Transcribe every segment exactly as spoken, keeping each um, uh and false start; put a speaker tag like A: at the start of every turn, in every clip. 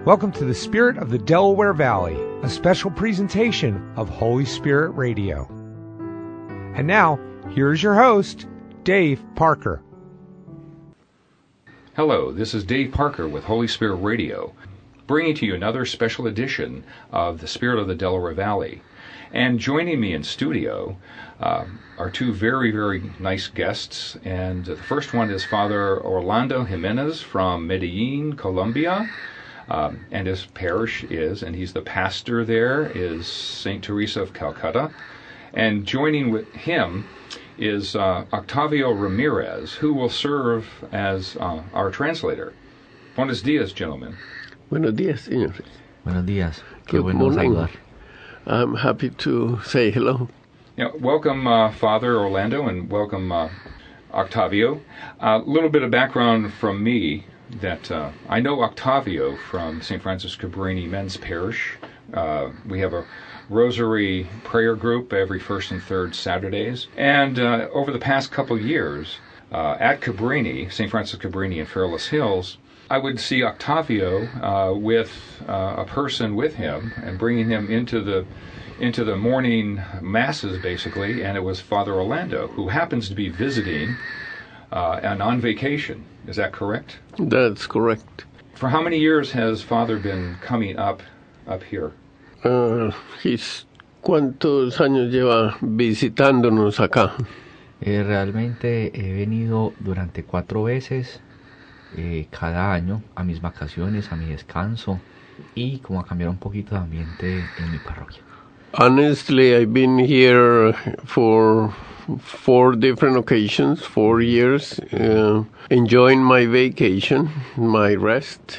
A: Welcome to the Spirit of the Delaware Valley, a special presentation of Holy Spirit Radio. And now, here is your host, Dave Parker.
B: Hello, this is Dave Parker with Holy Spirit Radio, bringing to you another special edition of the Spirit of the Delaware Valley. And joining me in studio uh, are two very, very nice guests. And the first one is Father Orlando Jimenez from Medellin, Colombia. Um, and his parish is, and he's the pastor there, is Saint Teresa of Calcutta. And joining with him is uh, Octavio Ramirez, who will serve as uh, our translator. Buenos dias, gentlemen.
C: Buenos dias, señores.
D: Buenos días. Qué
C: Good
D: bueno
C: morning.
D: saludar.
C: I'm happy to say hello.
B: Yeah, welcome, uh, Father Orlando, and welcome, uh, Octavio. A uh, little bit of background from me. That uh, I know Octavio from Saint Francis Cabrini Men's Parish. Uh, we have a rosary prayer group every first and third Saturdays. And uh, over the past couple years, uh, at Cabrini, Saint Francis Cabrini in Fairless Hills, I would see Octavio uh, with uh, a person with him and bringing him into the into the morning masses, basically, and it was Father Orlando, who happens to be visiting uh, and on vacation. Is that correct?
C: That's correct.
B: For how many years has Father been coming up up here?
C: Uh, he's, ¿Cuántos años lleva visitándonos acá?
D: Eh, realmente he venido durante cuatro veces eh, cada año a mis vacaciones, a mi descanso y como a cambiar un poquito de ambiente en mi parroquia.
C: Honestly, I've been here for four different occasions, four years, uh, enjoying my vacation, my rest,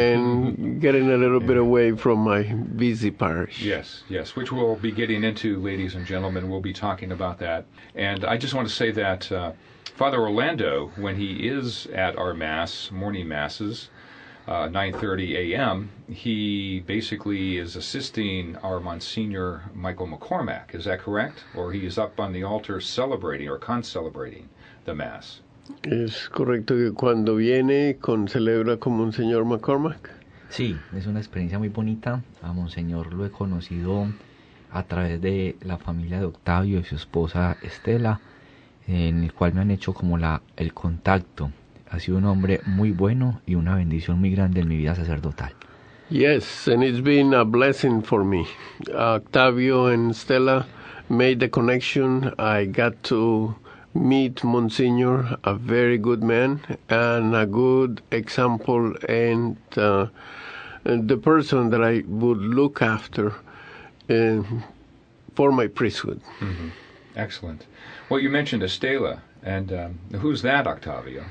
C: and getting a little bit away from my busy parish.
B: Yes, yes, which we'll be getting into, ladies and gentlemen. We'll be talking about that. And I just want to say that uh, Father Orlando, when he is at our Mass, morning Masses, Uh, nine thirty a.m., he basically is assisting our Monsignor Michael McCormack. Is that correct? Or he is up on the altar celebrating or con-celebrating the Mass.
C: ¿Es correcto que cuando viene con celebra con Monseñor McCormack?
D: Sí, es una experiencia muy bonita. A Monseñor lo he conocido a través de la familia de Octavio y su esposa Estela, en el cual me han hecho como la el contacto. Ha sido un hombre muy bueno y una bendición muy grande en mi vida sacerdotal.
C: Yes, and it's been a blessing for me. Octavio and Stella made the connection. I got to meet Monsignor, a very good man and a good example, and uh, the person that I would look after uh, for my priesthood.
B: Mm-hmm. Excellent. Well, you mentioned Estela, and um, who's that, Octavio?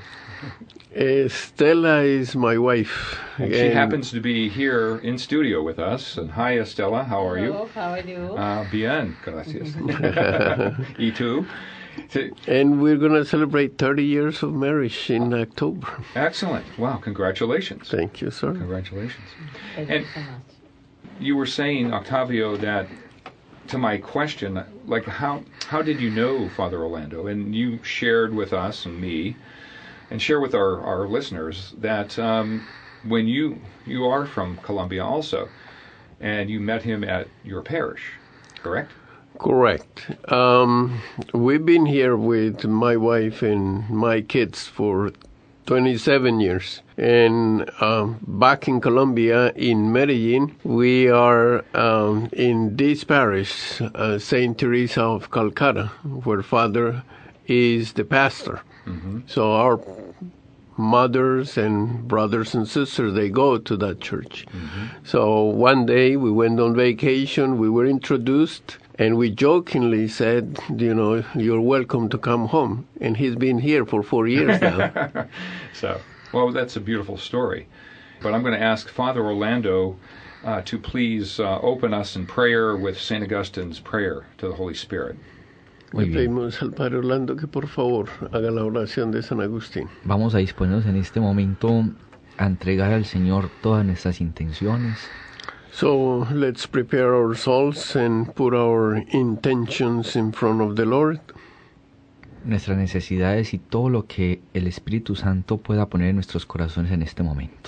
C: Estela is my wife.
B: And she happens to be here in studio with us. And hi, Estela, how are you?
E: Hello, how are you?
B: Uh, bien, gracias. ¿Y tú?
C: And we're going to celebrate thirty years of marriage in October.
B: Excellent. Wow, congratulations.
C: Thank you, sir.
B: Congratulations.
E: Thank
B: and
E: you so much.
B: You were saying, Octavio, that to my question, like how how did you know Father Orlando? And you shared with us and me, and share with our, our listeners that um, when you you are from Colombia also, and you met him at your parish, correct?
C: Correct. Um, we've been here with my wife and my kids for twenty-seven years. And um, back in Colombia, in Medellin, we are um, in this parish, uh, Saint Teresa of Calcutta, where Father is the pastor. Mm-hmm. So our mothers and brothers and sisters, they go to that church. Mm-hmm. So one day we went on vacation, we were introduced, and we jokingly said, you know, you're welcome to come home. And he's been here for four years now.
B: So, well, that's a beautiful story. But I'm going to ask Father Orlando uh, to please uh, open us in prayer with Saint Augustine's prayer to the Holy Spirit.
C: Le pedimos al Padre Orlando que por favor haga la oración de San Agustín.
D: Vamos a disponernos en este momento a entregar al Señor todas nuestras intenciones.
C: So let's prepare our souls and put our intentions in front of the Lord.
D: Nuestras necesidades y todo lo que el Espíritu Santo pueda poner en nuestros corazones en este momento.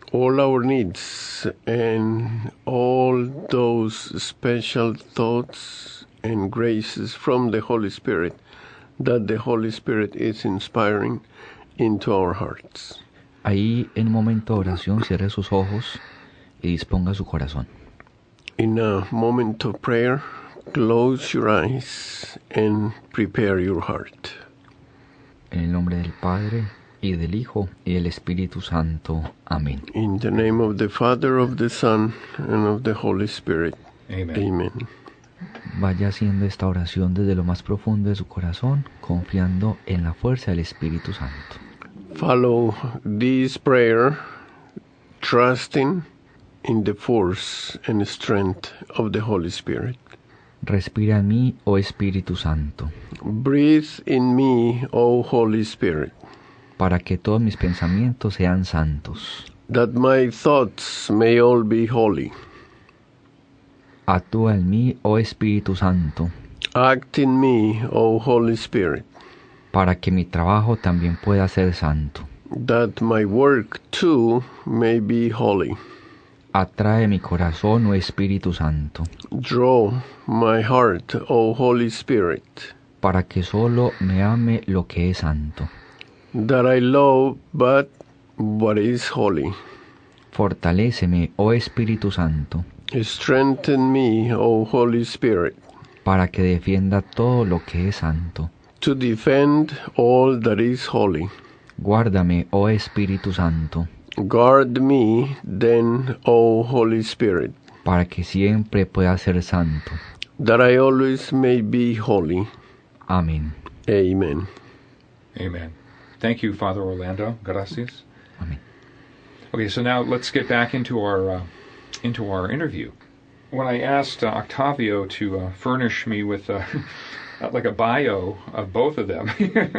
C: all our needs and all those special thoughts and graces from the Holy Spirit that the Holy Spirit is inspiring into our hearts.
D: Ahí, en un momento de oración, cierre sus ojos y disponga su corazón.
C: In a moment of prayer, close your eyes and prepare your heart.
D: En el nombre del Padre, y del Hijo, y del Espíritu Santo. Amén.
C: In the name of the Father, of the Son, and of the Holy Spirit.
B: Amen.
C: Amen.
D: Vaya haciendo esta oración desde lo más profundo de su corazón, confiando en la fuerza del Espíritu Santo.
C: Follow this prayer, trusting in the force and strength of the Holy Spirit.
D: Respira en mí, oh Espíritu Santo,
C: Breathe in me, O Holy Spirit,
D: para que todos mis pensamientos sean santos.
C: that my thoughts may all be holy.
D: Actúa en mí, oh Espíritu Santo,
C: Act in me, O Holy Spirit,
D: para que mi trabajo también pueda ser santo.
C: that my work too may be holy.
D: Atrae mi corazón, oh Espíritu Santo,
C: Draw my heart, O Holy Spirit,
D: para que solo me ame lo que es santo.
C: that I love but what is holy.
D: Fortaléceme, oh Espíritu Santo,
C: Strengthen me, O Holy Spirit,
D: para que defienda todo lo que es santo.
C: to defend all that is holy.
D: Guárdame, oh Espíritu Santo,
C: Guard me, then, O Holy Spirit,
D: para que siempre pueda ser santo.
C: that I always may be holy.
D: Amén.
C: Amen.
B: Amen. Thank you, Father Orlando. Gracias.
D: Amén.
B: Okay, so now let's get back into our uh, into our interview. When I asked uh, Octavio to uh, furnish me with uh, like a bio of both of them,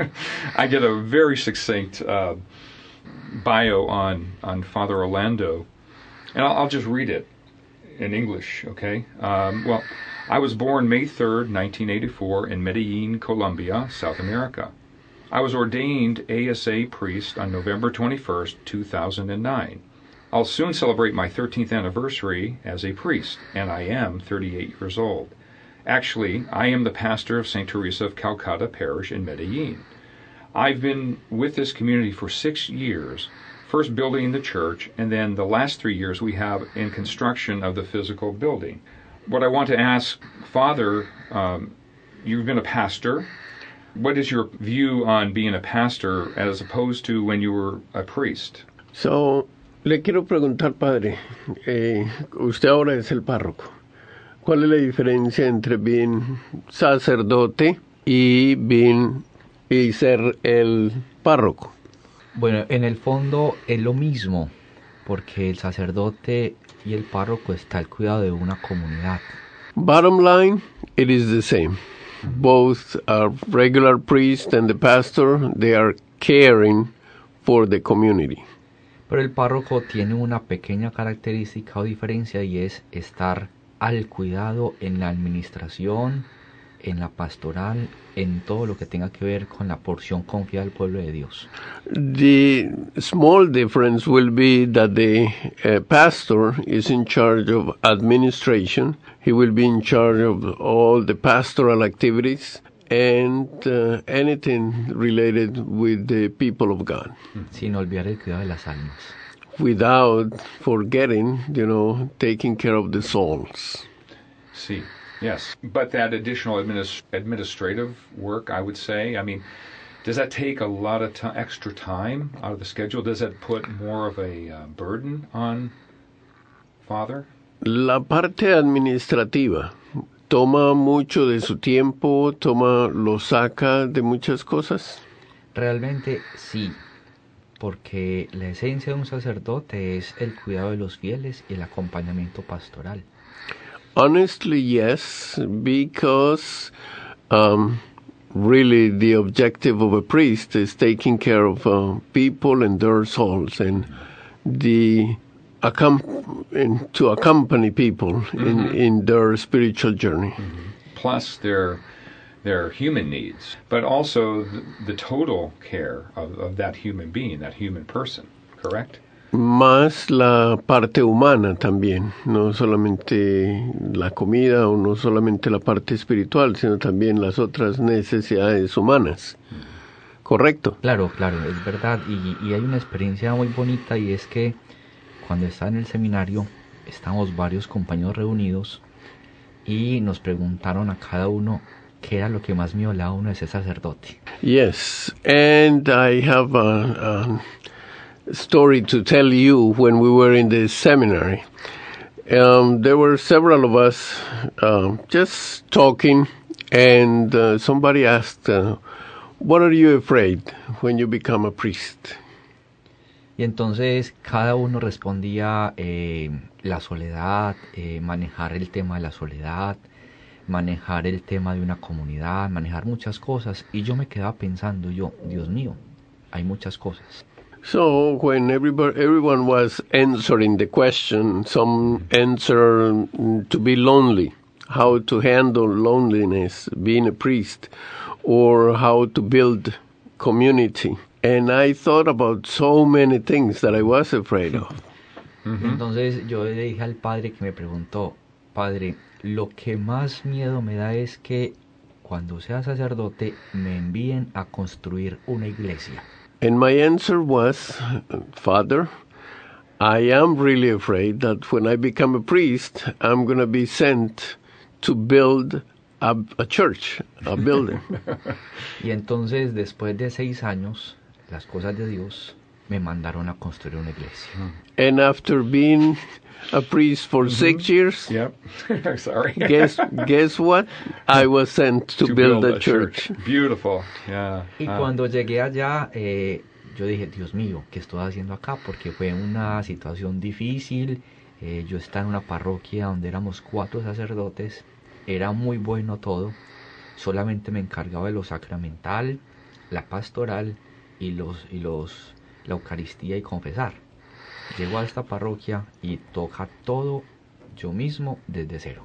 B: I get a very succinct uh, bio on on Father Orlando, and I'll, I'll just read it in English. Okay. Um, well, I was born May third, nineteen eighty-four, in Medellin, Colombia, South America. I was ordained A S A priest on November twenty-first, two thousand nine. I'll soon celebrate my thirteenth anniversary as a priest, and I am thirty-eight years old. Actually, I am the pastor of Saint Teresa of Calcutta Parish in Medellin. I've been with this community for six years, first building the church, and then the last three years we have in construction of the physical building. What I want to ask, Father, um, you've been a pastor. What is your view on being a pastor as opposed to when you were a priest?
C: So, le quiero preguntar, Padre, eh, usted ahora es el párroco. ¿Cuál es la diferencia entre bien sacerdote y bien y ser el párroco?
D: Bueno, en el fondo es lo mismo, porque el sacerdote y el párroco está al cuidado de una comunidad.
C: Bottom line, it is the same. Both are regular priest and the pastor, they are caring for the community.
D: Pero el párroco tiene una pequeña característica o diferencia y es estar al cuidado en la administración, en la pastoral, en todo lo que tenga que ver con la porción confiada del pueblo de Dios.
C: The small difference will be that the uh, pastor is in charge of administration. He will be in charge of all the pastoral activities and uh, anything related with the people of God,
D: Sin olvidar el cuidado de las almas.
C: without forgetting, you know, taking care of the souls.
B: See, yes. But that additional administ- administrative work, I would say, I mean, does that take a lot of t- extra time out of the schedule? Does that put more of a uh, burden on Father?
C: La parte administrativa toma mucho de su tiempo, toma, lo saca de muchas cosas.
D: Realmente sí, porque la esencia de un sacerdote es el cuidado de los fieles y el acompañamiento pastoral.
C: Honestly, yes, because um, really the objective of a priest is taking care of uh, people and their souls, and the accom- and to accompany people mm-hmm. in, in their spiritual journey.
B: Mm-hmm. Plus their their human needs, but also the, the total care of, of that human being, that human person, correct?
C: más la parte humana también, no solamente la comida o no solamente la parte espiritual, sino también las otras necesidades humanas. ¿Correcto?
D: Claro, claro, es verdad. Y, y hay una experiencia muy bonita, y es que cuando estaba en el seminario, estábamos varios compañeros reunidos y nos preguntaron a cada uno qué era lo que más me violaba a uno de ser sacerdote.
C: Yes, and I have a, a story to tell you. When we were in the seminary, um, there were several of us uh, just talking, and uh, somebody asked, uh, what are you afraid when you become a priest?
D: Y entonces cada uno respondía eh, la soledad, eh, manejar el tema de la soledad, manejar el tema de una comunidad, manejar muchas cosas. Y yo me quedaba pensando, yo, Dios mío, hay muchas cosas.
C: So when everybody, everyone was answering the question, some answer mm, to be lonely, how to handle loneliness, being a priest, or how to build community. And I thought about so many things that I was afraid of.
D: Mm-hmm. Entonces yo le dije al padre que me preguntó, padre, lo que más miedo me da es que cuando sea sacerdote me envíen a construir una iglesia.
C: And my answer was, Father, I am really afraid that when I become a priest, I'm going to be sent to build a, a church, a building.
D: Y entonces después de seis años, las cosas de Dios me mandaron a construir una iglesia.
C: And after being a priest for mm-hmm. six years,
B: yep. Sorry.
C: guess guess what? I was sent to,
B: to
C: build,
B: build
C: a,
B: a
C: church.
B: church. Beautiful. Yeah.
D: Y ah. cuando llegué allá, eh, yo dije, Dios mío, ¿qué estoy haciendo acá? Porque fue una situación difícil. Eh, yo estaba en una parroquia donde éramos cuatro sacerdotes. Era muy bueno todo. Solamente me encargaba de lo sacramental, la pastoral y los y los la Eucaristía y confesar. Llego a esta parroquia y toca todo yo mismo desde cero.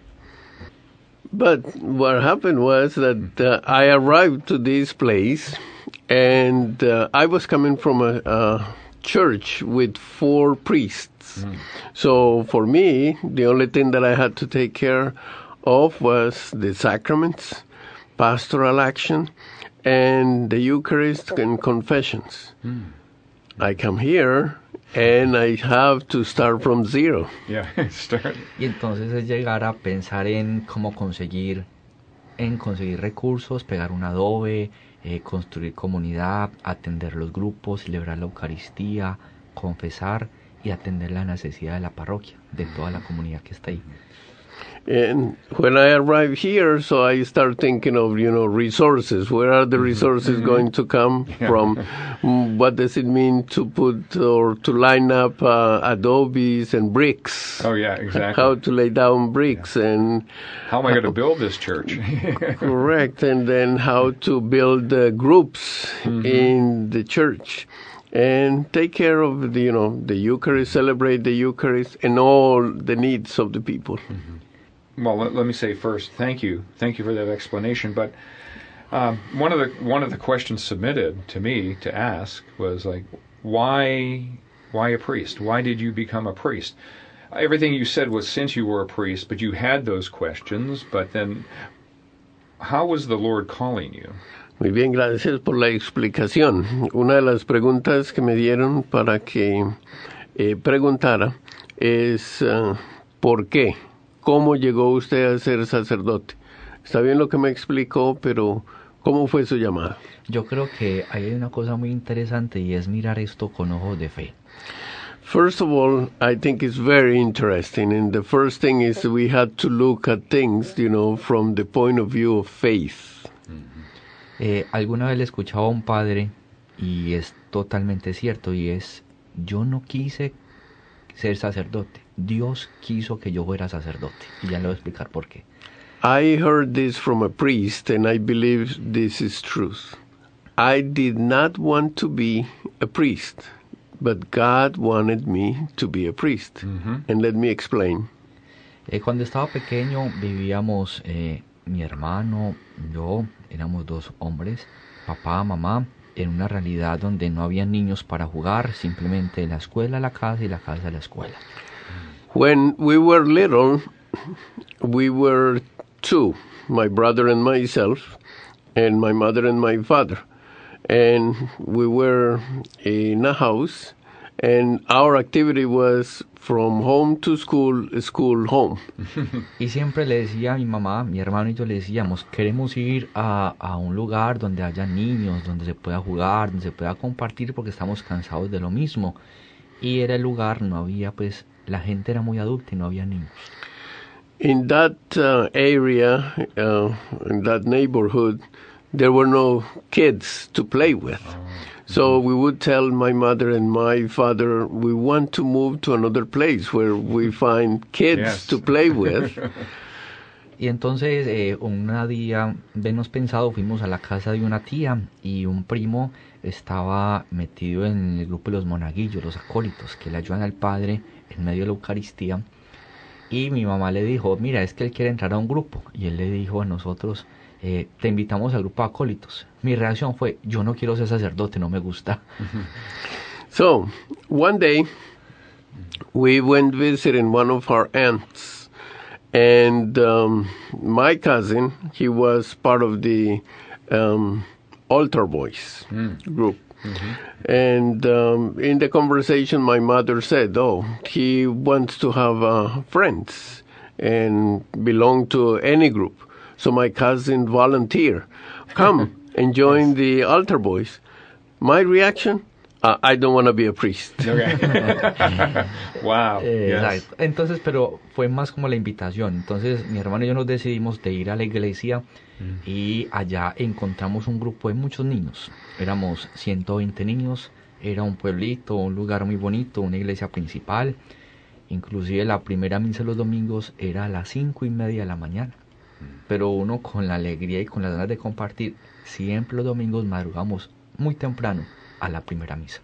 C: But what happened was that uh, I arrived to this place, and uh, I was coming from a, a church with four priests. Mm. So for me, the only thing that I had to take care of was the sacraments, pastoral action, and the Eucharist and confessions. Mm. I come here and I have to start from zero.
B: Yeah, start.
D: Y entonces es llegar a pensar en cómo conseguir, en conseguir recursos, pegar un adobe, eh, construir comunidad, atender los grupos, celebrar la Eucaristía, confesar y atender la necesidad de la parroquia, de toda la comunidad que está ahí.
C: And when I arrive here, so I start thinking of, you know, resources. Where are the resources mm-hmm. going to come yeah. from? What does it mean to put or to line up uh, adobes and bricks?
B: Oh, yeah, exactly.
C: How to lay down bricks yeah. and...
B: How am I going to build this church?
C: Correct. And then how to build uh, groups mm-hmm. in the church. And take care of the, you know, the Eucharist, celebrate the Eucharist, and all the needs of the people.
B: Mm-hmm. Well, let, let me say first, thank you, thank you for that explanation. But um, one of the one of the questions submitted to me to ask was like, why why a priest? Why did you become a priest? Everything you said was since you were a priest, but you had those questions. But then, how was the Lord calling you?
C: Muy bien, gracias por la explicación. Una de las preguntas que me dieron para que eh, preguntara es uh, ¿por qué? ¿Cómo llegó usted a ser sacerdote? Está bien lo que me explicó, pero ¿cómo fue su llamada?
D: Yo creo que hay una cosa muy interesante y es mirar esto con ojos de fe.
C: First of all, I think it's very interesting, and the first thing is we had to look at things, you know, from the point of view of faith.
D: Eh, alguna vez le escuchaba a un padre y es totalmente cierto, y es, yo no quise ser sacerdote, Dios quiso que yo fuera sacerdote, y ya le voy a explicar por qué.
C: I heard this from a priest, and I believe this is truth. I did not want to be a priest, but God wanted me to be a priest. Mm-hmm. And let me explain.
D: Eh, cuando estaba pequeño vivíamos, eh, mi hermano, yo, éramos dos hombres, papá, mamá, en una realidad donde no había niños para jugar, simplemente la escuela a la casa y la casa a la escuela.
C: When we were little, we were two, my brother and myself, and my mother and my father. And we were in a house, and our activity was from home to school, school, home.
D: Y siempre le decía a mi mamá, mi hermano y yo le decíamos, queremos ir a, a un lugar donde haya niños, donde se pueda jugar, donde se pueda compartir, porque estamos cansados de lo mismo. Y era el lugar, no había, pues, la gente era muy adulta y no había niños.
C: In that uh, area, uh, in that neighborhood, there were no kids to play with. So we would tell my mother and my father, we want to move to another place where we find kids
B: Yes.
C: to play with.
D: Y entonces, eh, un día, menos pensado, fuimos a la casa de una tía y un primo estaba metido en el grupo de los monaguillos, los acólitos, que le ayudan al padre en medio de la Eucaristía. Y mi mamá le dijo, mira, es que él quiere entrar a un grupo. Y él le dijo a nosotros, eh, te invitamos al grupo de acólitos. Mi reacción fue, yo no quiero ser sacerdote, no me gusta.
C: So one day we went visiting one of our aunts, and um, my cousin, he was part of the um, altar boys group. And um, in the conversation, my mother said, oh, he wants to have uh, friends and belong to any group. So my cousin volunteered, come and join the altar boys. My reaction, uh, I don't want to be a priest.
B: Okay. Wow.
D: Eh,
B: Yes.
D: Exacto. Entonces, pero fue más como la invitación. Entonces, mi hermano y yo nos decidimos de ir a la iglesia y allá encontramos un grupo de muchos niños. Éramos ciento veinte niños, era un pueblito, un lugar muy bonito, una iglesia principal. Inclusive la primera misa los domingos era a las cinco y media de la mañana. Pero uno con la alegría y con las ganas de compartir, siempre los domingos madrugamos muy temprano a la primera misa.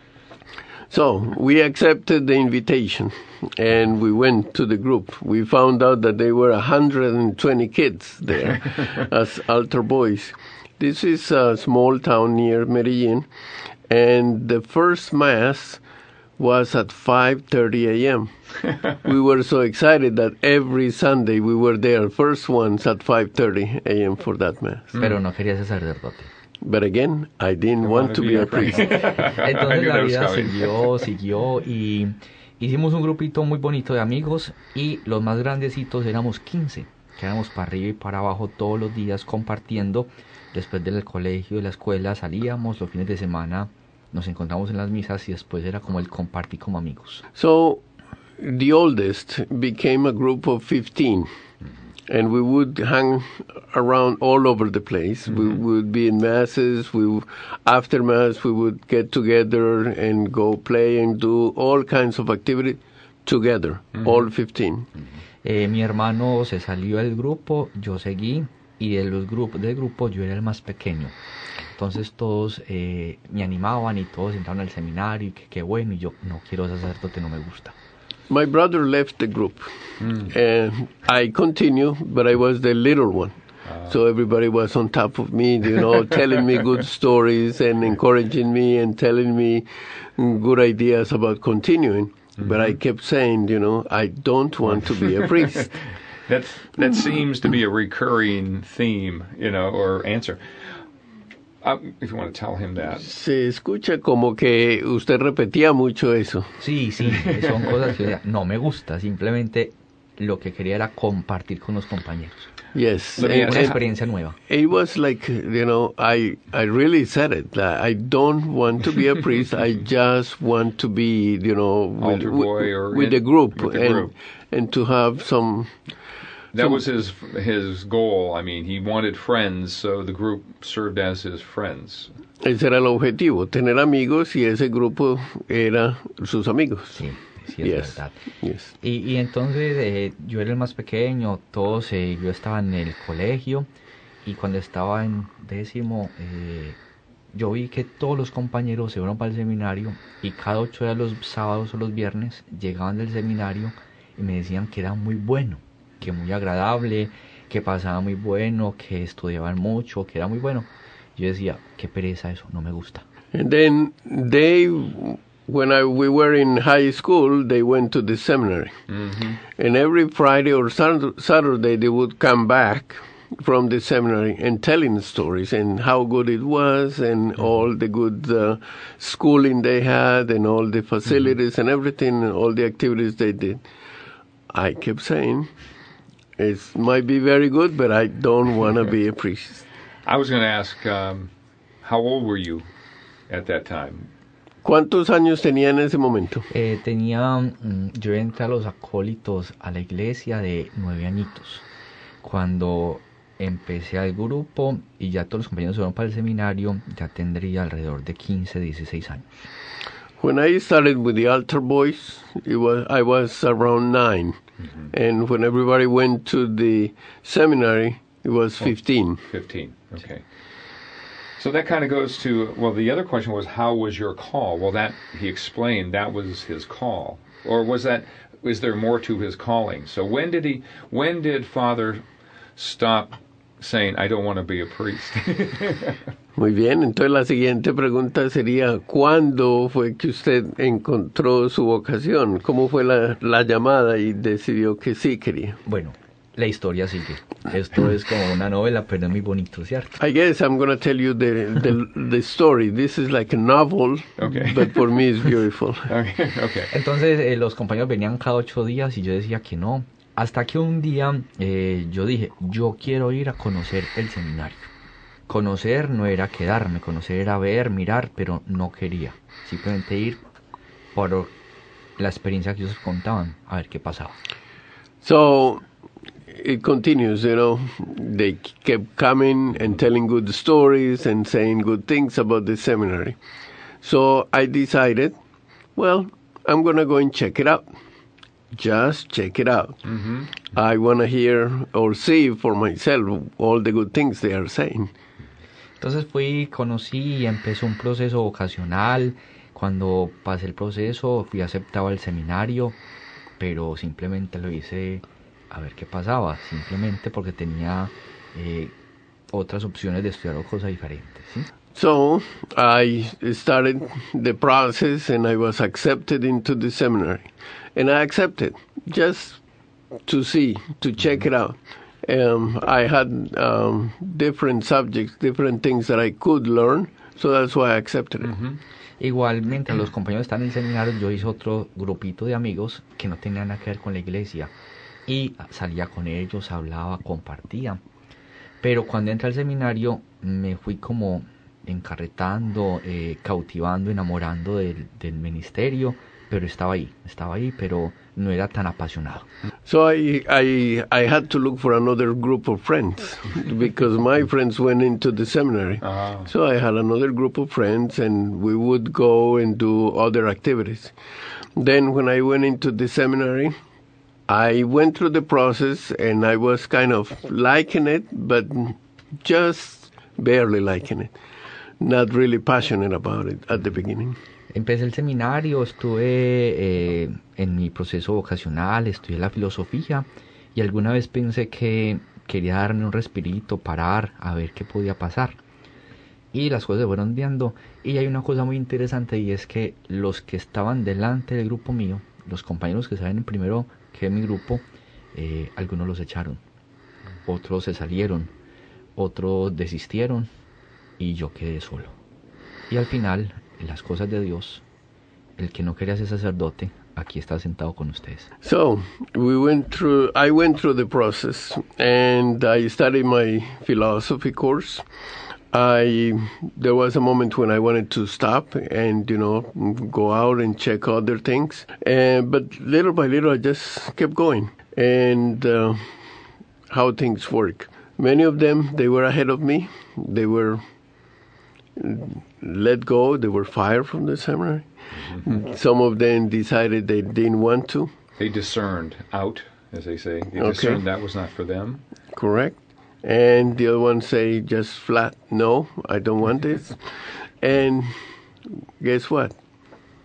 C: So we accepted the invitation and we went to the group. We found out that there were one hundred twenty kids there as altar boys. This is a small town near Medellin, and the first mass was at five thirty a.m. We were so excited that every Sunday we were there, first ones at five thirty a.m. for that mass.
D: Pero no quería ser sacerdote.
C: But again, I didn't want to be a priest.
D: Entonces la vida siguió, siguió y hicimos un grupito muy bonito de amigos y los más grandecitos éramos quince, que éramos para arriba y para abajo todos los días compartiendo. Después del colegio, de la escuela, salíamos los fines de semana, nos encontramos en las misas y después era como el compartir como amigos.
C: So the oldest became a group of fifteen. And we would hang around all over the place. Mm-hmm. We would be in masses. We, w- after mass, we would get together and go play and do all kinds of activity together, mm-hmm. all fifteen.
D: Eh, mi hermano se salió del grupo, yo seguí, y de los grupos, del grupo yo era el más pequeño. Entonces todos eh, me animaban y todos entraron al seminario y que qué bueno, y yo no quiero ser sacerdote, no me gusta.
C: My brother left the group, mm. and I continued, but I was the little one. Uh. So everybody was on top of me, you know, telling me good stories and encouraging me and telling me good ideas about continuing. Mm-hmm. But I kept saying, you know, I don't want to be a priest.
B: That's, that seems to be a recurring theme, you know, or answer. Uh, if you want to tell him that.
C: Se escucha como que usted repetía mucho eso.
D: Sí, sí, son cosas que no me gusta, simplemente lo que quería era compartir con los compañeros.
C: Yes,
D: and, una experiencia nueva.
C: It was like, you know, I I really said it. I don't want to be a priest. I just want to be, you know, with,
B: altar boy or
C: with, with
B: in,
C: the group,
B: with the
C: and
B: group.
C: and to have some.
B: That was his his goal. I mean, he wanted friends, so the group served as his friends.
C: Ese era el objetivo, tener amigos, y ese grupo era sus amigos.
D: Sí, sí, es
C: yes.
D: verdad.
C: Yes.
D: Y, y entonces eh, yo era el más pequeño, todos, eh, yo estaba en el colegio, y cuando estaba en décimo, eh, yo vi que todos los compañeros se fueron para el seminario, y cada ocho días, los sábados o los viernes, llegaban del seminario y me decían que era muy bueno, que muy agradable, que pasaba muy bueno, que estudiaban mucho, que era muy bueno. Yo decía, qué pereza eso, no me gusta.
C: And then they, when I, we were in high school, they went to the seminary. Mm-hmm. And every Friday or Saturday, they would come back from the seminary and telling stories and how good it was and mm-hmm. all the good uh, schooling they had and all the facilities mm-hmm. and everything and all the activities they did. I kept saying, it might be very good, but I don't want to be a priest.
B: I was going to ask, um, how old were you at that time?
C: ¿Cuántos años tenía en ese momento?
D: Eh, tenía, mm, yo entré a los acólitos a la iglesia de nueve añitos. Cuando empecé al grupo y ya todos los compañeros fueron para el seminario, ya tendría alrededor de quince, dieciséis años.
C: When I started with the altar boys, it was I was around nine. Mm-hmm. And when everybody went to the seminary, it was fifteen.
B: Oh, fifteen, okay. So that kind of goes to, well, the other question was, how was your call? Well, that, he explained, that was his call. Or was that, is there more to his calling? So when did he, when did Father stop saying, I don't want to be a priest?
C: Muy bien, entonces la siguiente pregunta sería, ¿cuándo fue que usted encontró su vocación? ¿Cómo fue la, la llamada y decidió que sí quería?
D: Bueno, la historia sigue. Esto es como una novela, pero es muy bonito, ¿cierto?
C: I guess I'm going to tell you the, the, the story. This is like a novel, okay. But for me it's beautiful.
B: Okay, okay.
D: Entonces eh, los compañeros venían cada ocho días y yo decía que no. Hasta que un día eh, yo dije, yo quiero ir a conocer el seminario. Conocer no era quedarme, conocer era ver, mirar, pero no quería. Simplemente ir por la experiencia que ellos contaban, a ver qué pasaba.
C: So, it continues, you know, they kept coming and telling good stories and saying good things about the seminary. So I decided, well, I'm going to go and check it out. Just check it out. Mm-hmm. I want to hear or see for myself all the good things they are saying.
D: Entonces fui, conocí y empezó un proceso vocacional. Cuando pasé el proceso fui aceptado al seminario, pero simplemente lo hice a ver qué pasaba, simplemente porque tenía eh, otras opciones de estudiar cosas diferentes, ¿sí?
C: So I started the process and I was accepted into the seminary. And I accepted just to see, to check mm-hmm. it out. Um, I had um, different subjects, different things that I could learn, so that's why I accepted it.
D: Mm-hmm. Igual, mientras los compañeros están en el seminario, yo hice otro grupito de amigos que no tenían nada que ver con la iglesia. Y salía con ellos, hablaba, compartía. Pero cuando entré al seminario, me fui como encarretando, eh, cautivando, enamorando del, del ministerio. Pero estaba ahí, estaba ahí, pero no era tan apasionado.
C: So I, I, I had to look for another group of friends because my friends went into the seminary. Uh-huh. So I had another group of friends and we would go and do other activities. Then when I went into the seminary, I went through the process and I was kind of liking it, but just barely liking it. Not really passionate about it at the beginning.
D: Empecé el seminario, estuve eh, en mi proceso vocacional, estudié la filosofía y alguna vez pensé que quería darme un respirito, parar, a ver qué podía pasar. Y las cosas se fueron viendo y hay una cosa muy interesante y es que los que estaban delante del grupo mío, los compañeros que saben primero que mi grupo, eh, algunos los echaron, otros se salieron, otros desistieron y yo quedé solo. Y al final, las cosas de Dios, el que no quería ser sacerdote, aquí está sentado con ustedes.
C: So, we went through, I went through the process and I studied my philosophy course. I, there was a moment when I wanted to stop and, you know, go out and check other things. And, but little by little, I just kept going. And uh, how things work. Many of them, they were ahead of me. They were let go. They were fired from the seminary. Mm-hmm. Some of them decided they didn't want to.
B: They discerned out, as they say. They
C: okay.
B: discerned that was not for them.
C: Correct. And the other ones say just flat, no, I don't want this. And guess what?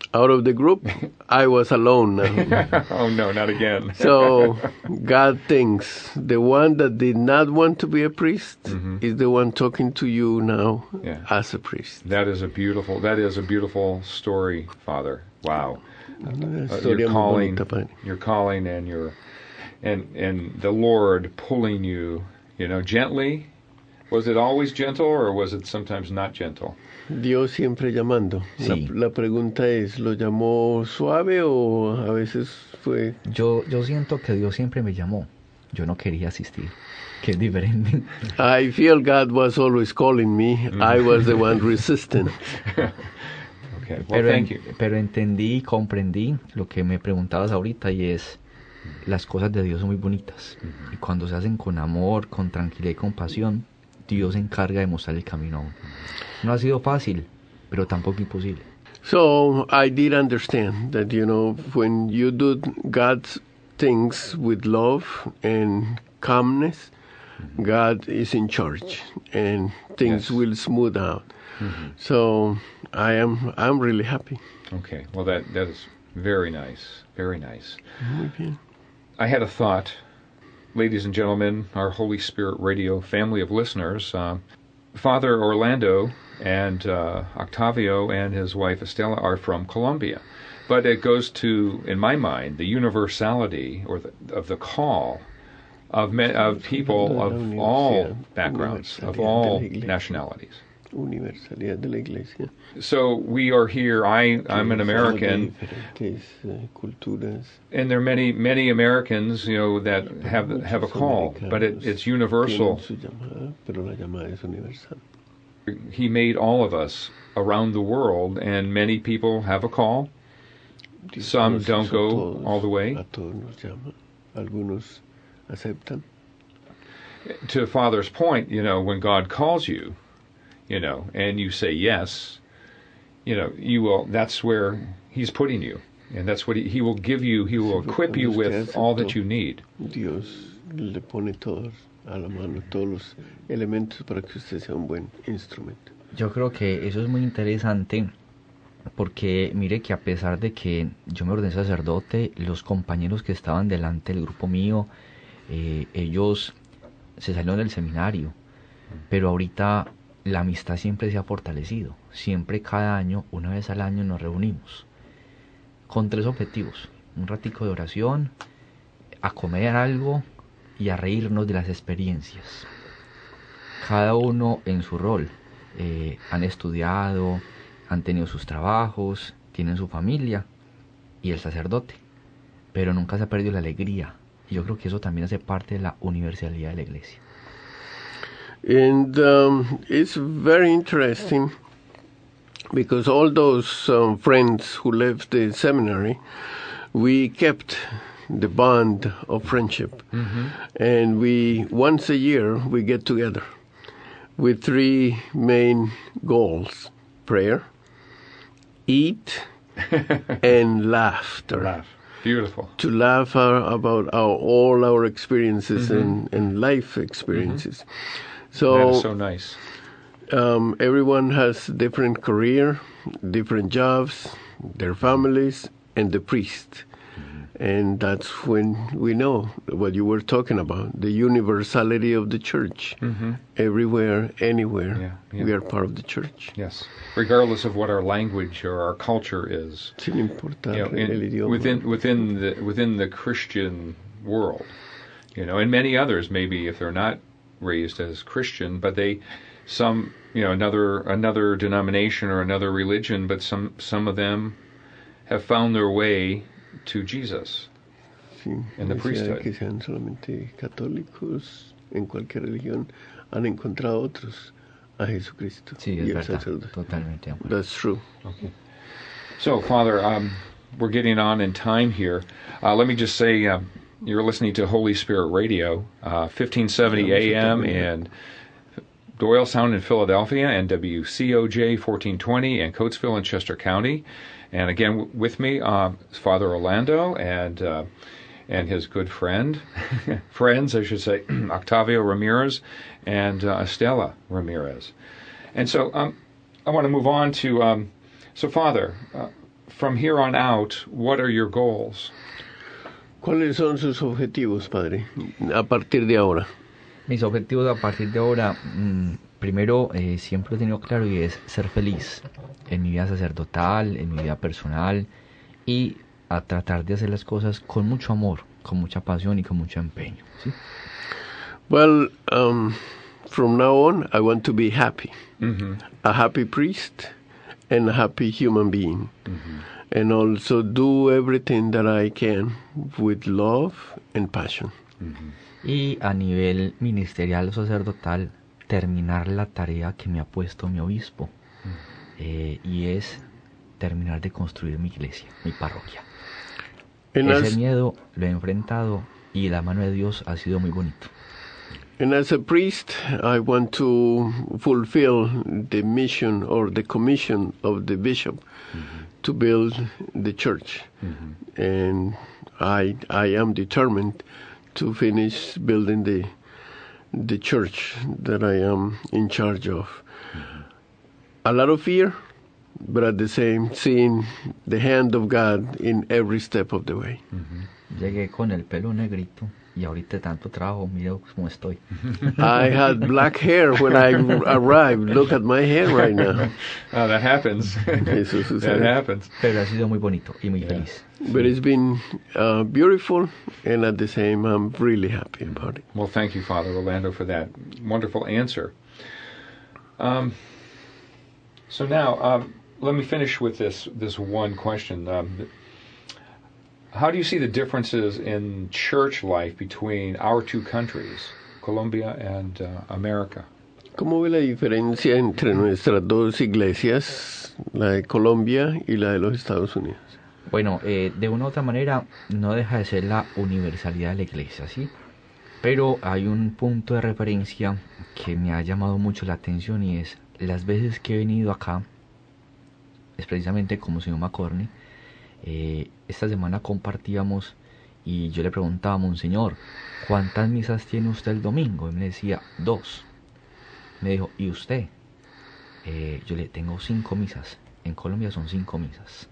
C: out of the group, I was alone now.
B: Oh, no, not again.
C: So God thinks the one that did not want to be a priest mm-hmm. is the one talking to you now yeah. as a priest.
B: That is a beautiful, that is a beautiful story, Father. Wow. Uh, you're calling, you're calling and you're, and, and the Lord pulling you, you know, gently. Was it always gentle or was it sometimes not gentle?
C: Dios siempre llamando. Sí. La, la pregunta es, ¿lo llamó suave o a veces fue...?
D: Yo, yo siento que Dios siempre me llamó. Yo no quería asistir, que es diferente.
C: I feel God was always calling me. Mm. I was the one resisting.
B: Okay. Well, pero, thank you.
D: Pero entendí y comprendí lo que me preguntabas ahorita y es, las cosas de Dios son muy bonitas. Mm-hmm. Y cuando se hacen con amor, con tranquilidad y compasión, Dios se encarga de mostrar el camino a uno. No ha sido fácil, pero tampoco imposible.
C: So I did understand that, you know, when you do God's things with love and calmness, mm-hmm. God is in charge and things yes. will smooth out. Mm-hmm. So I am I'm really happy.
B: Okay, well that that is very nice, very nice.
C: Muy bien.
B: I had a thought, ladies and gentlemen, our Holy Spirit Radio family of listeners. Uh, Father Orlando and uh, Octavio and his wife Estela are from Colombia. But it goes to, in my mind, the universality or the, of the call of me, of people of all backgrounds, of all nationalities.
C: Universalidad de la Iglesia.
B: So we are here, I, I'm an American, and there are many, many Americans, you know, that have have a call, but it, it's universal. He made all of us around the world, and many people have a call. Some don't go all the way. To Father's point, you know, when God calls you, you know, and you say yes, you know, you will, that's where He's putting you. And that's what He, he will give you, He will equip you with all that you need.
C: Dios le pone todos a la mano, todos los elementos para que usted sea un buen instrumento.
D: Yo creo que eso es muy interesante porque mire que a pesar de que yo me ordené sacerdote, los compañeros que estaban delante del grupo mío, eh, ellos se salieron del seminario, pero ahorita la amistad siempre se ha fortalecido. Siempre cada año, una vez al año nos reunimos con tres objetivos: un ratico de oración, a comer algo y a reírnos de las experiencias. Cada uno en su rol. Eh, han estudiado, han tenido sus trabajos, tienen su familia y el sacerdote, pero nunca se ha perdido la alegría. Y yo creo que eso también hace parte de la universalidad de la Iglesia.
C: And um, it's very interesting because all those um, friends who left the seminary, we kept the bond of friendship. Mm-hmm. And we, once a year, we get together with three main goals: prayer, eat, and laughter.
B: Laugh. Beautiful.
C: To laugh our, about our, all our experiences mm-hmm. and, and life experiences. Mm-hmm. So,
B: that is so nice.
C: Um, everyone has different career, different jobs, their families, and the priest. Mm-hmm. And that's when we know what you were talking about, the universality of the church. Mm-hmm. Everywhere, anywhere, yeah, yeah. we are part of the church.
B: Yes, regardless of what our language or our culture is.
C: Sin importar
B: you know, in,
C: el idioma.
B: Within, within, the, within the Christian world, you know, and many others maybe if they're not raised as Christian, but they, some, you know, another another denomination or another religion, but some some of them have found their way to Jesus
C: sí,
B: and the priesthood.
C: Que sean solamente católicos en cualquier religión, han encontrado otros a Jesucristo.
D: Sí, es verdad, totalmente.
C: That's true.
B: Okay. So, Father, um, we're getting on in time here. Uh, let me just say. Uh, You're listening to Holy Spirit Radio, uh, fifteen seventy A M in Doylestown in Philadelphia, and W C O J fourteen twenty in Coatesville in Chester County. And again, w- with me, uh, is Father Orlando and uh, and his good friend, friends, I should say, Octavio Ramirez and uh, Estela Ramirez. And so um, I want to move on to, um, so Father, uh, from here on out, what are your goals?
C: ¿Cuáles son sus objetivos, padre, a partir de ahora?
D: Mis objetivos a partir de ahora, mmm, primero, eh, siempre he tenido claro y es ser feliz en mi vida sacerdotal, en mi vida personal y a tratar de hacer las cosas con mucho amor, con mucha pasión y con mucho empeño, ¿sí?
C: Well, um, from now on, I want to be happy.
B: Mm-hmm.
C: A happy priest and a happy human being.
B: Mm-hmm.
C: And also do everything that I can with love and passion.
B: Mm-hmm.
D: Y a nivel ministerial o sacerdotal, terminar la tarea que me ha puesto mi obispo. Mm-hmm. eh, y es terminar de construir mi iglesia, mi parroquia.
C: And
D: Ese
C: as,
D: miedo lo he enfrentado y la mano de Dios ha sido muy bonito.
C: and as a priest, I want to fulfill the mission or the commission of the bishop mm-hmm. to build the church. Mm-hmm. And I I am determined to finish building the the church that I am in charge of. Mm-hmm. A lot of fear, but at the same, seeing the hand of God in every step of the way.
D: Mm-hmm. Llegué con el pelo negrito y ahorita tanto trabajo, mira cómo estoy.
C: I had black hair when I arrived. Look at my hair right now.
B: Oh, that happens. That happens.
D: Pero ha sido muy bonito y muy yeah. feliz.
C: But it's been uh, beautiful, and at the same, I'm really happy about it.
B: Well, thank you, Father Orlando, for that wonderful answer. Um, so now, um, let me finish with this this one question. Um, how do you see the differences in church life between our two countries, Colombia and uh, America?
C: ¿Cómo ve la diferencia entre nuestras dos iglesias, la de Colombia y la de los Estados Unidos?
D: Bueno, eh, de una u otra manera no deja de ser la universalidad de la iglesia, ¿sí? Pero hay un punto de referencia que me ha llamado mucho la atención y es las veces que he venido acá, es precisamente como señor McCorney. Eh, esta semana compartíamos y yo le preguntaba a Monseñor, ¿cuántas misas tiene usted el domingo? Y me decía, dos. Me dijo, ¿y usted? Eh, yo le tengo cinco misas. En Colombia son cinco misas.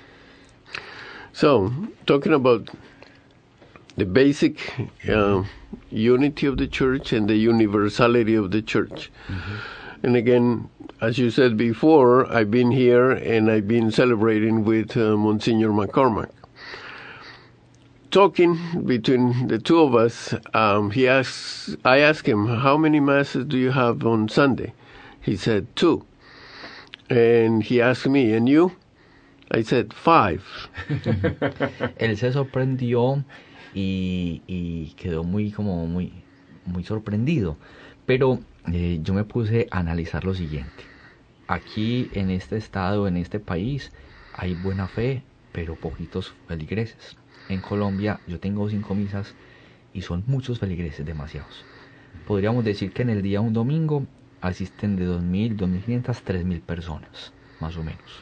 C: So, talking about the basic uh, unity of the church and the universality of the church. Mm-hmm. And again, as you said before, I've been here and I've been celebrating with uh, Monsignor McCormack. Talking between the two of us, um, he asks, I asked him, how many masses do you have on Sunday? He said, two. And he asked me, and you? I said, five.
D: Él se sorprendió y, y quedó muy, como muy, muy sorprendido. Pero eh, yo me puse a analizar lo siguiente. Aquí en este estado, en este país, hay buena fe, pero poquitos feligreses. En Colombia yo tengo cinco misas y son muchos feligreses, demasiados. Podríamos decir que en el día un domingo asisten de dos mil, dos mil quinientas, tres mil personas, más o menos.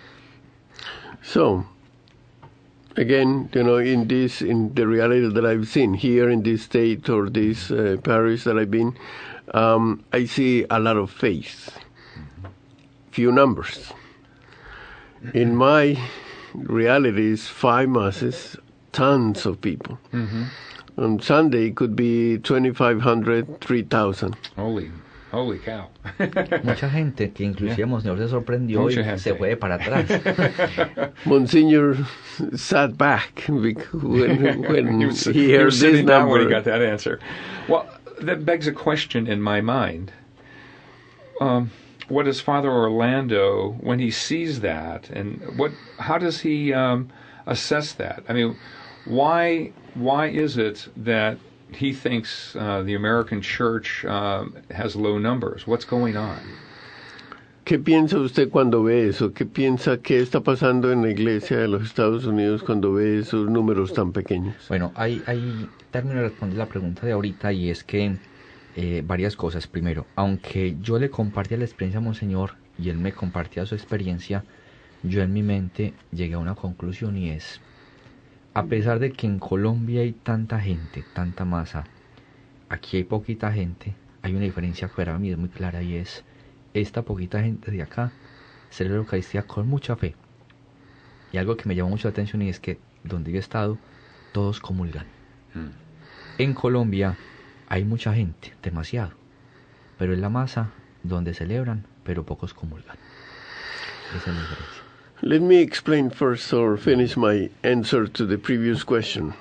C: So, again, you know, in this, in the reality that I've seen here in this state or this uh, parish that I've been, um, I see a lot of faith, few numbers. In my reality, is five masses, tons of people. Mm-hmm. On Sunday, it could be twenty-five hundred, three thousand.
B: Holy Holy cow.
D: Mucha gente que inclusive yeah. Monseñor se sorprendió Mucha y gente. se fue para atrás.
C: Monsignor sat back when, when
B: he, was,
C: he
B: he
C: heard
B: was
C: this
B: sitting
C: number.
B: down when he got that answer. Well, that begs a question in my mind. Um, what does Father Orlando, when he sees that, and what? How does he um, assess that? I mean, why why is it that he thinks uh, the American church uh, has low numbers? What's going on?
C: ¿Qué piensa usted cuando ve eso? ¿Qué piensa que está pasando en la iglesia de los Estados Unidos cuando ve esos números tan pequeños?
D: Bueno, hay, hay término de responder la pregunta de ahorita y es que eh, varias cosas. Primero, aunque yo le compartía la experiencia a Monseñor y él me compartía su experiencia, yo en mi mente llegué a una conclusión y es: a pesar de que en Colombia hay tanta gente, tanta masa, aquí hay poquita gente, hay una diferencia para mí es muy clara y es esta poquita gente de acá celebra la Eucaristía con mucha fe. Y algo que me llamó mucho la atención y es que donde yo he estado, todos comulgan. Mm. En Colombia hay mucha gente, demasiado, pero en la masa donde celebran, pero pocos comulgan. Esa es la diferencia.
C: Let me explain first or finish my answer to the previous question.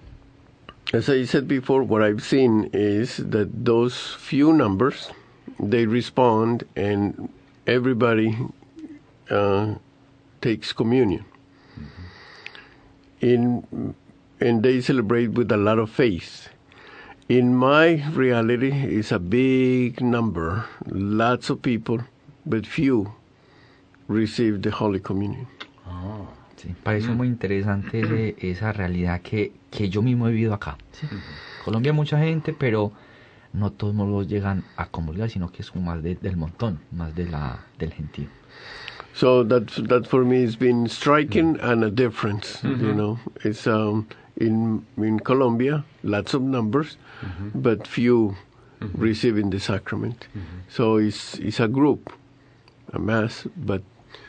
C: As I said before, what I've seen is that those few numbers, they respond and everybody uh, takes communion. Mm-hmm. In, and they celebrate with a lot of faith. In my reality, it's a big number, lots of people, but few receive the Holy Communion.
D: Oh. Sí, pareció muy interesante ese, esa realidad que, que yo mismo he vivido acá. ¿Sí? Uh-huh. Colombia mucha gente, pero no todos los llegan a comulgar, sino que es más de, del montón, más de la, del gentío.
C: So that that for me has been striking mm-hmm. and a difference. Mm-hmm. You know, it's um, in in Colombia, lots of numbers, mm-hmm. but few mm-hmm. receiving the sacrament. Mm-hmm. So it's it's a group, a mass, but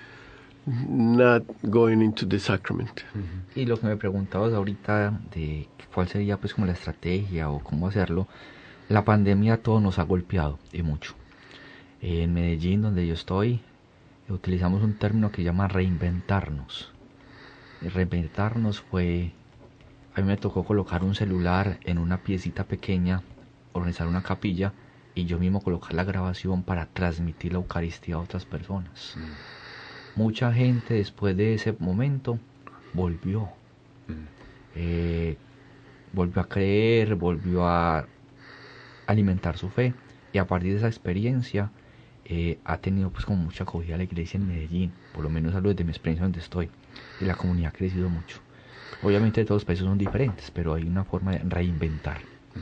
C: not going into the sacrament.
D: Uh-huh. Y lo que me preguntabas ahorita de cuál sería pues como la estrategia o cómo hacerlo, la pandemia a todos nos ha golpeado y mucho. En Medellín, donde yo estoy, utilizamos un término que llama reinventarnos. Reinventarnos fue, a mí me tocó colocar un celular en una piecita pequeña, organizar una capilla y yo mismo colocar la grabación para transmitir la Eucaristía a otras personas. Mm. Mucha gente después de ese momento volvió, mm. eh, volvió a creer, volvió a alimentar su fe y a partir de esa experiencia eh, ha tenido pues como mucha acogida la iglesia en Medellín, por lo menos hablo desde mi experiencia donde estoy, y la comunidad ha crecido mucho. Obviamente todos los países son diferentes, pero hay una forma de reinventar.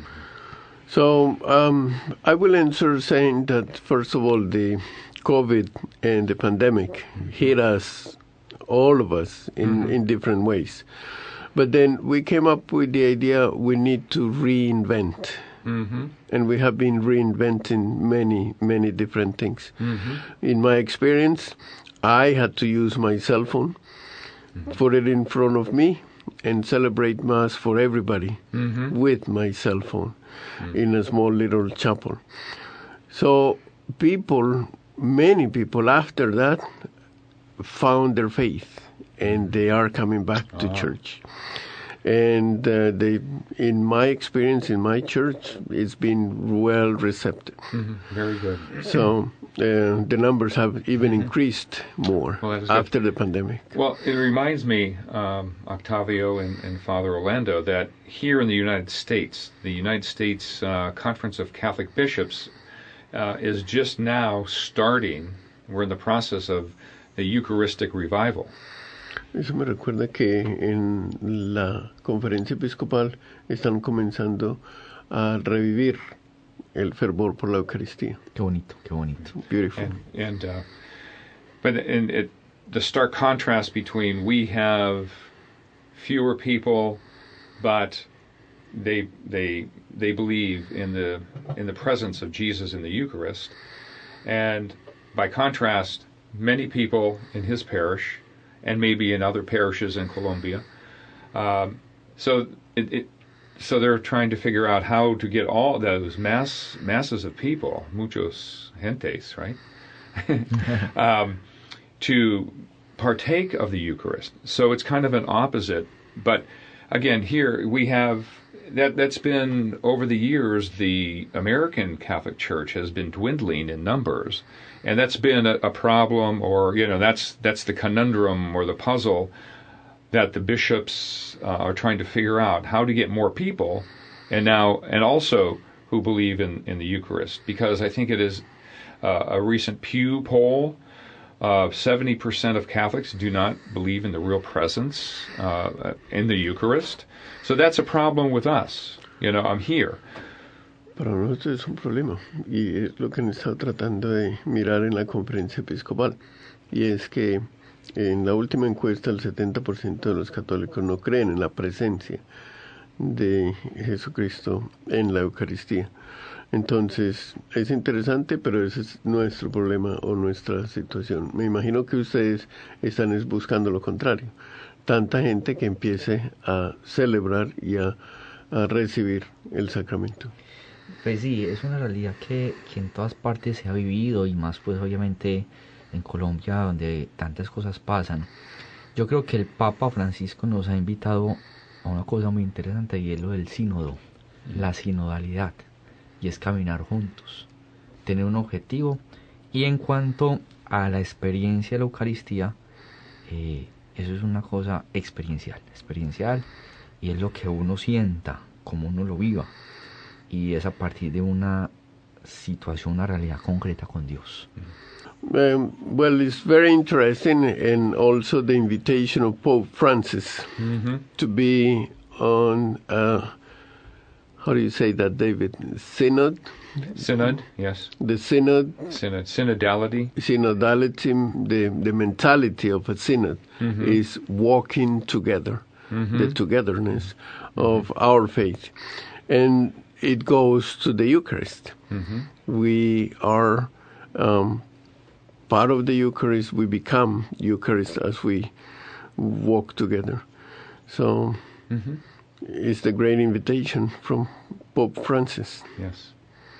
C: So um, I will answer saying that first of all the COVID and the pandemic hit us, all of us, in, mm-hmm. in different ways. But then we came up with the idea we need to reinvent. Mm-hmm. And we have been reinventing many, many different things. Mm-hmm. In my experience, I had to use my cell phone, mm-hmm. put it in front of me, and celebrate Mass for everybody mm-hmm. with my cell phone mm-hmm. in a small little chapel. So people... Many people after that found their faith and they are coming back to oh. church. And uh, they, in my experience in my church, it's been well received.
B: Mm-hmm. Very good.
C: So uh, the numbers have even mm-hmm. increased more well, after the pandemic.
B: Well, it reminds me, um, Octavio and, and Father Orlando, that here in the United States, the United States uh, Conference of Catholic Bishops Uh, is just now starting. We're in the process of the Eucharistic revival.
C: Eso me recuerda que en la conferencia episcopal están comenzando a revivir el fervor por la Eucaristía.
D: Qué bonito, qué bonito.
C: Beautiful.
B: And, and uh, but in it, the stark contrast between we have fewer people, but they they they believe in the in the presence of Jesus in the Eucharist, and by contrast, many people in his parish, and maybe in other parishes in Colombia, um, so it, it so they're trying to figure out how to get all those mass masses of people, muchos gentes, right, um, to partake of the Eucharist. So it's kind of an opposite, but again, here we have. That, that's been, over the years, the American Catholic Church has been dwindling in numbers. And that's been a, a problem, or, you know, that's that's the conundrum or the puzzle that the bishops uh, are trying to figure out, how to get more people, and now, and also who believe in, in the Eucharist. Because I think it is uh, a recent Pew poll, uh, seventy percent of Catholics do not believe in the real presence uh, in the Eucharist. So that's a problem with us. You know, I'm here.
C: Para nosotros es un problema y es lo que han estado tratando de mirar en la conferencia episcopal. Y es que en la última encuesta el setenta por ciento de los católicos no creen en la presencia de Jesucristo en la Eucaristía. Entonces, es interesante, pero ese es nuestro problema o nuestra situación. Me imagino que ustedes están es buscando lo contrario. Tanta gente que empiece a celebrar y a, a recibir el sacramento.
D: Pues sí, es una realidad que, que en todas partes se ha vivido y más pues obviamente en Colombia donde tantas cosas pasan. Yo creo que el Papa Francisco nos ha invitado a una cosa muy interesante y es lo del sínodo, la sinodalidad, y es caminar juntos, tener un objetivo. Y en cuanto a la experiencia de la Eucaristía, eh, eso es una cosa experiencial, experiencial, y es lo que uno sienta, como uno lo viva, y es a partir de una situación, una realidad concreta con Dios.
C: Um, well, it's very interesting, and also the invitation of Pope Francis
B: Mm-hmm.
C: to be on, uh, how do you say that, David? Synod?
B: Synod, yes.
C: The synod,
B: Synod, synodality.
C: synodality, the, the mentality of a synod
B: Mhm.
C: is walking together,
B: Mhm.
C: the togetherness of our faith. And it goes to the Eucharist.
B: Mhm.
C: We are um, part of the Eucharist. We become Eucharist as we walk together. So
B: Mhm.
C: it's the great invitation from Pope Francis
B: Yes.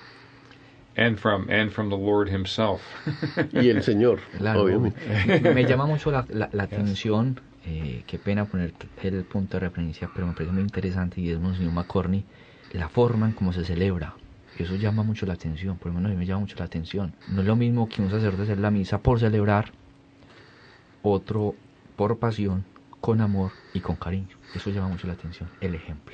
B: And from and from the Lord Himself.
C: y el Señor,
D: Claro,
C: obviamente.
D: me llama mucho la, la, la atención, eh, qué pena poner el punto de referencia, pero me parece muy interesante, y es Monseñor McCorney, la forma en cómo se celebra. Eso llama mucho la atención, por lo menos a mí me llama mucho la atención. No es lo mismo que un sacerdote hacer la misa por celebrar, otro por pasión, con amor y con cariño. Eso llama mucho la atención, el ejemplo.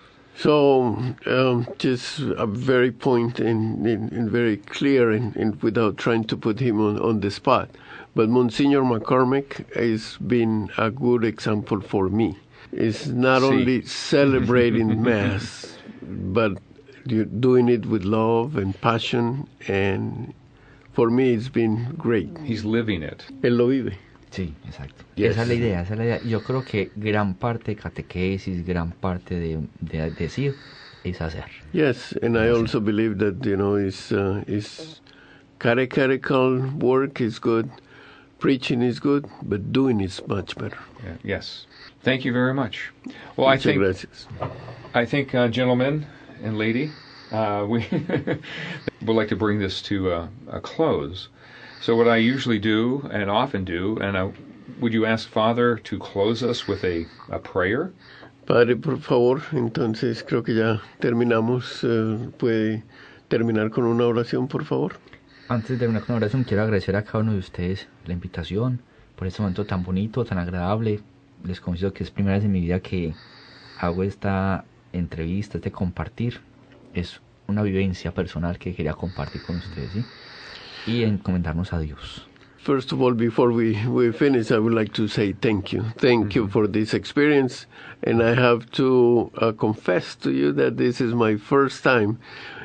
C: So, um, just a very point and, and, and very clear, and, and without trying to put him on, on the spot. But Monsignor McCormick has been a good example for me. It's not
B: Sí.
C: only celebrating Mass, but you doing it with love and passion, and for me it's been great.
B: He's living it.
C: Él lo vive.
D: Sí, exacto.
C: Yes.
D: Esa es la idea, esa es la idea. Yo creo que gran parte de catequesis, gran parte de, de decir, es hacer.
C: Yes, and I also believe that, you know, is uh, is catechetical work is good, preaching is good, but doing is much better.
B: Yeah, yes. Thank you very much. Well, I
C: Muchas
B: think
C: gracias.
B: I think uh, gentlemen and lady, uh, we would like to bring this to a, a close. So what I usually do and often do, and I, would you ask Father to close us with a, a prayer?
C: Padre, por favor, entonces creo que ya terminamos. Uh, ¿Puede terminar con una oración, por favor?
D: Antes de terminar con la oración, quiero agradecer a cada uno de ustedes la invitación por este momento tan bonito, tan agradable. Les confieso que es primera vez en mi vida que hago esta entrevista, este compartir. Es una vivencia personal que quería compartir con ustedes, ¿sí? Y encomendarnos a Dios.
C: First of all, before we, we finish, I would like to say thank you. Thank mm-hmm. you for this experience. And I have to uh, confess to you that this is my first time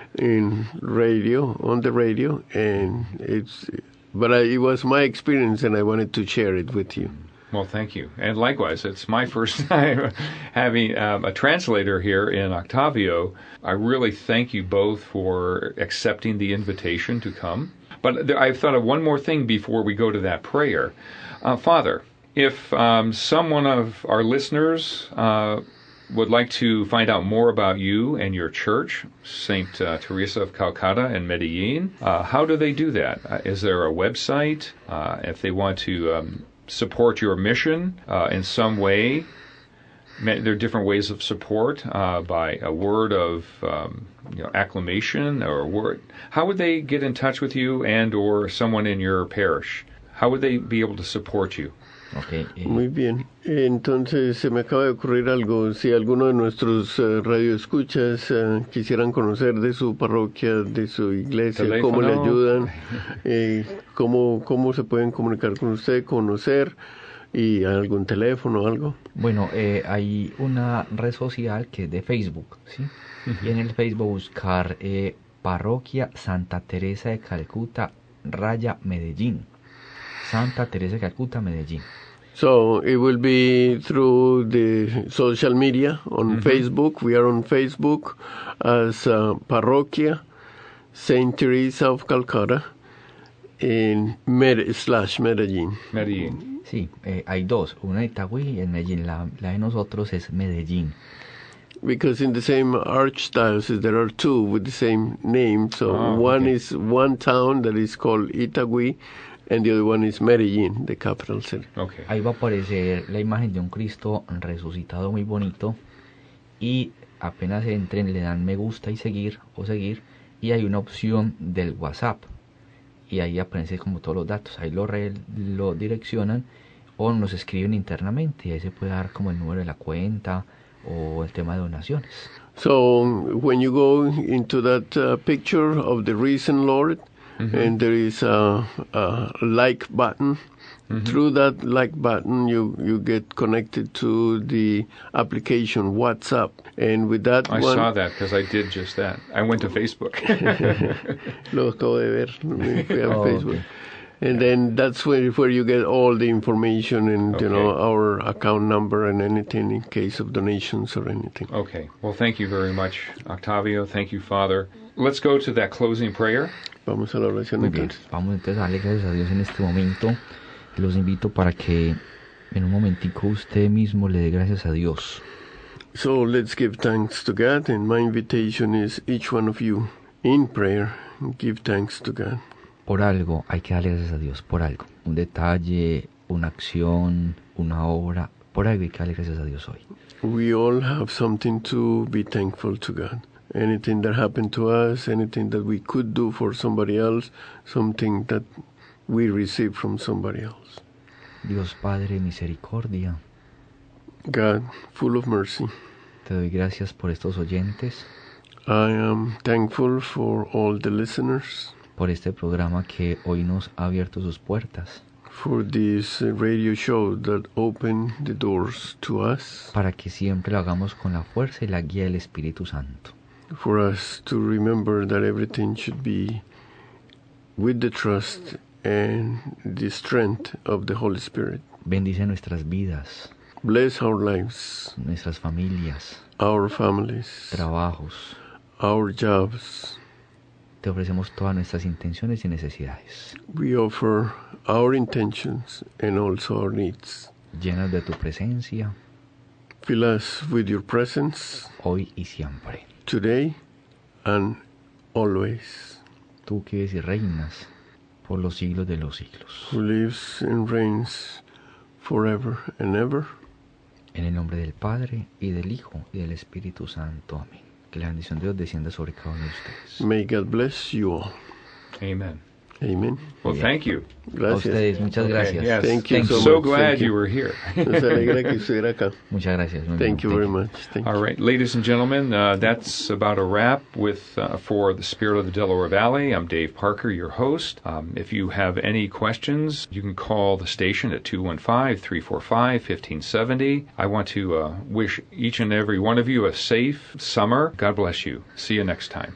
C: in radio, on the radio. And it's, but I, it was my experience, and I wanted to share it with you.
B: Well, thank you. And likewise, it's my first time having um, a translator here in Octavio. I really thank you both for accepting the invitation to come. But there, I've thought of one more thing before we go to that prayer. Uh, Father, if um, someone of our listeners uh, would like to find out more about you and your church, Saint uh, Teresa of Calcutta in Medellin, uh, how do they do that? Uh, is there a website? Uh, if they want to um, support your mission uh, in some way, there are different ways of support uh, by a word of um, you know, acclamation or a word. How would they get in touch with you and or someone in your parish? How would they be able to support you?
D: Okay, eh.
C: Muy bien. Entonces se me acaba de ocurrir algo. Si alguno de nuestros uh, radioescuchas uh, quisieran conocer de su parroquia, de su iglesia,
B: Teléfono.
C: cómo le ayudan, eh, cómo, cómo se pueden comunicar con usted, conocer, y algún teléfono o algo.
D: Bueno, eh, hay una red social que es de Facebook, ¿sí? Uh-huh. Y en el Facebook buscar eh, Parroquia Santa Teresa de Calcuta, raya Medellín. Santa Teresa de Calcuta, Medellín.
C: So it will be through the social media on mm-hmm. Facebook. We are on Facebook as uh, Parroquia Saint Teresa of Calcutta en Med slash Medellín.
B: Medellín.
D: Sí, eh, hay dos, una en Itagüí y en Medellín. La, la de nosotros es Medellín.
C: Because in the same archdiocese there are two with the same name. So
B: Ah,
C: one
B: okay.
C: is one town that is called Itagüí, and the other one is Medellín, the capital city.
B: Okay.
D: Ahí va a aparecer la imagen de un Cristo resucitado muy bonito y apenas entren le dan me gusta y seguir o seguir y hay una opción del WhatsApp y ahí aparecen como todos los datos, ahí lo, re, lo direccionan o nos escriben internamente y ahí se puede dar como el número de la cuenta o el tema de donaciones.
C: So when you go into that uh, picture of the risen Lord,
B: Mm-hmm.
C: and there is a, a like button,
B: Mm-hmm.
C: through that like button you, you get connected to the application WhatsApp. And with that
B: I
C: one...
B: saw that because I did just that. I went to Facebook.
C: Lo acabo de ver, me fui a
D: Oh,
C: Facebook.
D: okay.
C: And then that's where, where you get all the information and, you know,
B: Okay.
C: our account number and anything in case of donations or anything.
B: Okay. Well, thank you very much, Octavio. Thank you, Father. Let's go to that closing prayer.
C: Vamos a la oración
D: Muy bien,
C: entonces.
D: vamos entonces a darle gracias a Dios en este momento. Los invito para que en un momentico usted mismo le dé gracias a Dios.
C: So let's give thanks to God, and my invitation is each one of you in prayer, give thanks to God.
D: Por algo hay que darle gracias a Dios, por algo. Un detalle, una acción, una obra, por algo hay que darle gracias a Dios hoy.
C: We all have something to be thankful to God. Anything that happened to us, anything that we could do for somebody else, something that we receive from somebody else.
D: Dios Padre Misericordia,
C: God, full of mercy,
D: te doy gracias por estos oyentes,
C: I am thankful for all the listeners,
D: por este programa que hoy nos ha abierto sus puertas,
C: for this uh, radio show that opened the doors to us,
D: para que siempre lo hagamos con la fuerza y la guía del Espíritu Santo.
C: for us to remember that everything should be with the trust and the strength of the Holy Spirit.
D: Bendice nuestras vidas,
C: Bless our lives,
D: nuestras familias,
C: our families,
D: trabajos.
C: our jobs.
D: Te ofrecemos todas nuestras intenciones y necesidades.
C: We offer our intentions and also our needs.
D: Llenas de tu presencia,
C: Fill us with your presence
D: hoy y siempre.
C: today and always,
D: Tú que vives y reinas por los siglos de los siglos.
C: who lives and reigns forever and ever.
D: En el nombre del Padre, y del Hijo, y del Espíritu Santo. Amén. Que la bendición de Dios descienda sobre cada uno de ustedes.
C: May God bless you all.
B: Amen.
C: Amen.
B: Well,
D: Bien.
B: thank you.
D: A
C: Gracias.
D: ustedes, muchas
B: Okay,
D: gracias.
B: yes.
C: Thank you
D: Thank
C: so
D: you.
B: So
C: much.
B: glad
C: Thank
B: you
C: you.
B: were here.
C: Nos alegra que estuviera acá.
D: Muchas gracias. Muy
C: Thank you
D: bien.
C: very much. Thank you.
B: All right, ladies and gentlemen, uh, that's about a wrap with uh, for the Spirit of the Delaware Valley. I'm Dave Parker, your host. Um, if you have any questions, you can call the station at two one five, three four five, one five seven zero. I want to uh, wish each and every one of you a safe summer. God bless you. See you next time.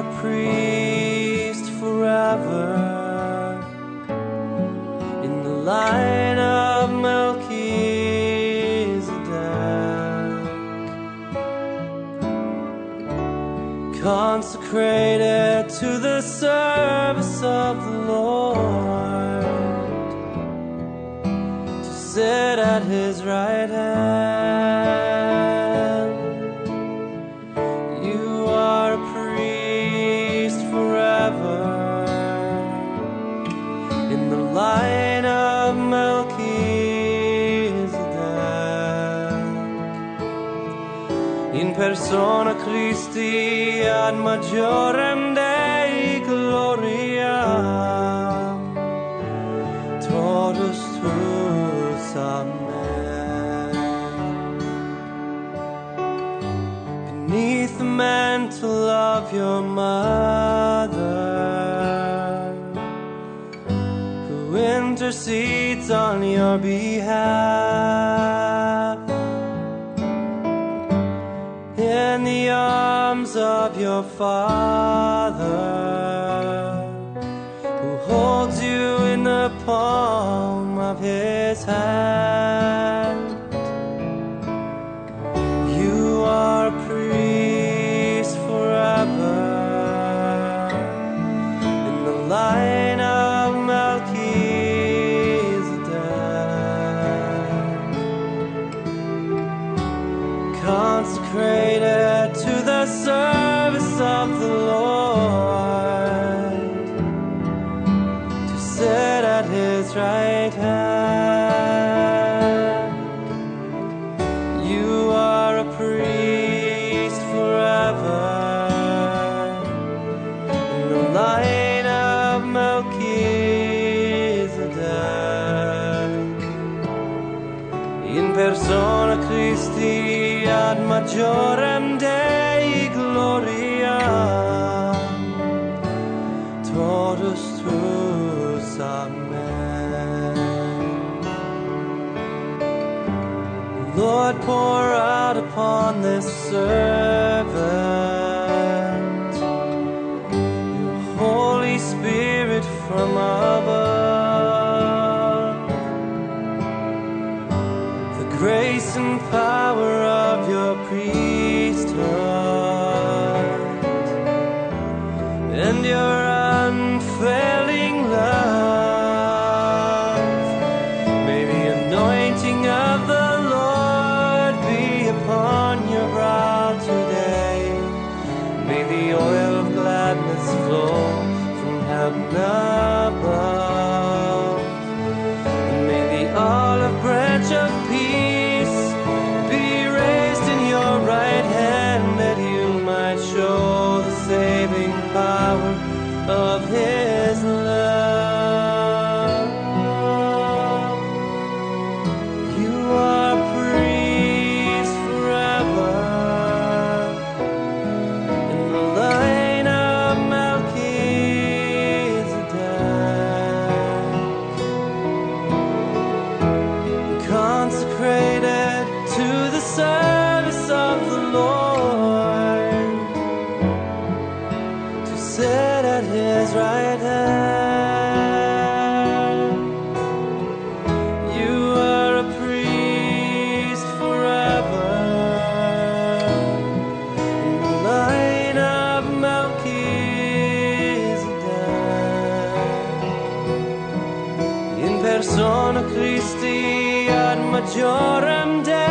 E: a priest forever in the line of Melchizedek, consecrated to the service of the Lord, to sit at his right hand. You are a priest forever in the line of Melchizedek, in persona Christi ad majorem Dei gloria, totus tuus, amen. Beneath the mantle of your mother, who intercedes on your behalf, in the arms of your Father, who holds you in the palm of his hand. You are a priest forever in the line of Melchizedek, consecrated to the service of the Lord, to sit at his right hand. You are a priest forever in the line of Melchizedek, in persona Christi ad majorem Dei gloria, totus tuus, amen. Lord, pour out upon this servant your Holy Spirit from above, the grace and power of your priesthood, and your unfailing love. May the anointing of the Lord be upon your brow today. May the oil of gladness flow from heaven above, and may the olive branch of peace be raised in your right hand, that you might show the saving power of his love. You are priest forever in the line of Melchizedek, consecrated to the service of the Lord, to sit at his right hand. You are a priest forever in the line of Melchizedek, in persona Christi ad majorem Dei